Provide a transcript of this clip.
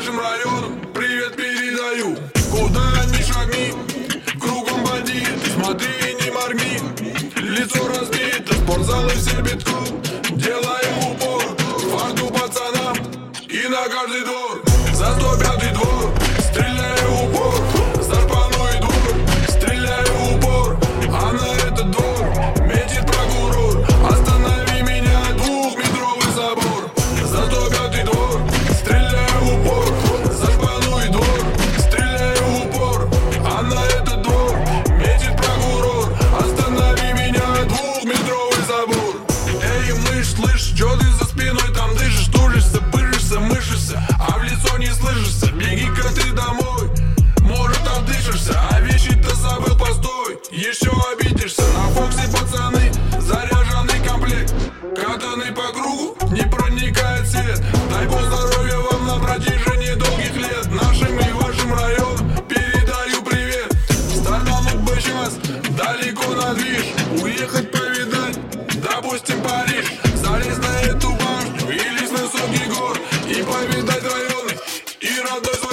вашим районам привет передаю. Куда ни шагни, кругом бандиты, смотри, не моргни. Лицо разбито, спортзалы все битком. Делаем упор, фарту пацанам и на каждый двор. За 105-й двор, стреляю в упор. За шпану и двор, стреляю в упор. А на этот двор метит прокурор. Останови меня, 2-метровый забор. За 105-й двор, стреляю в упор. За шпану и двор, стреляю в упор. А на этот двор метит прокурор. Останови меня, 2-метровый забор. Эй, мышь, слышь, чё ты за спиной там дышишь? Тужишься, пыжишься, мышишься, а в лицо не слышишься. Беги-ка ты домой, может отдышишься. А вещи-то забыл, постой, еще обидишься. На Фоксе пацаны, заряженный комплект. Катанный по кругу, не проникает свет. Дай бог здоровья вам на протяжении долгих лет. Нашим и вашим районам передаю привет. Стартануть бы сейчас, далеко на движ. Уехать повидать, допустим, Париж. Залезть на эту башню или с высоких гор и повидать районы и родной